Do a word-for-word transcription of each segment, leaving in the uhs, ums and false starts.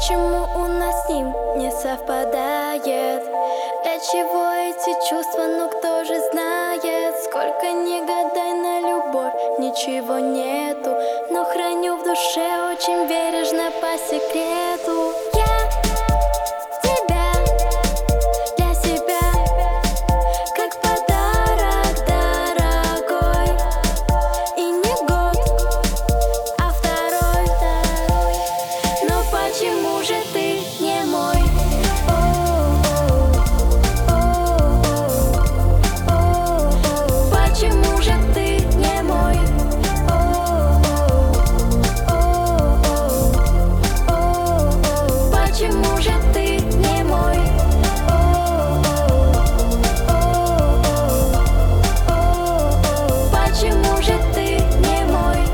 почему у нас с ним не совпадает? Для чего эти чувства, ну кто же знает? Сколько ни гадай на любовь, ничего нету, но храню в душе очень бережно по секрету. Я тебя для себя, как подарок дорогой. И не год, а второй. Но почему же ты не мой? Почему же ты не мой? Почему же ты не мой? Почему же ты не мой?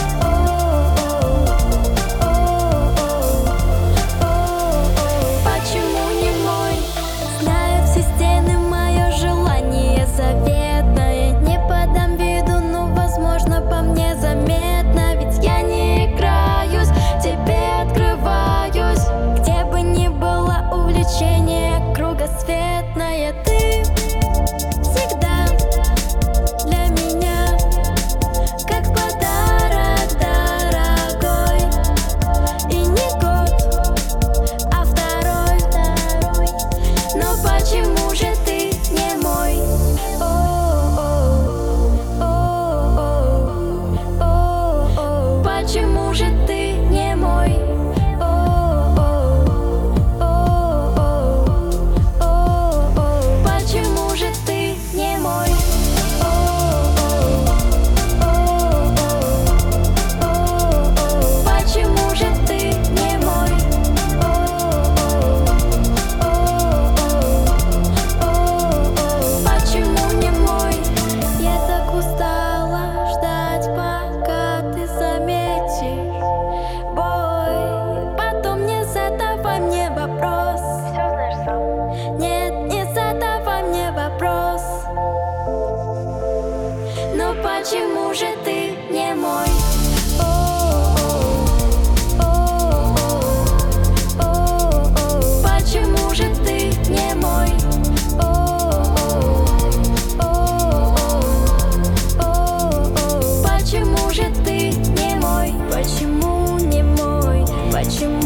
Почему не мой? Знаю все стены, мое желание заветное. Не подам виду, но возможно по мне заметно. Ведь я не играюсь, тебе открываюсь. Где бы ни было увлечение кругосветное, ты всегда для меня, как подарок дорогой. И не год, а второй. Но почему же ты не мой? Почему же ты не мой? Почему же ты не мой? Почему же ты не мой? Почему не мой? Я так устала ждать, пока ты заметишь бой. Потом не задавай мне вопрос. Все знаешь сам. Нет, не задавай мне вопрос. Но почему же ты не мой? Почему же ты не мой? Почему же ты не мой? Почему не мой? Почему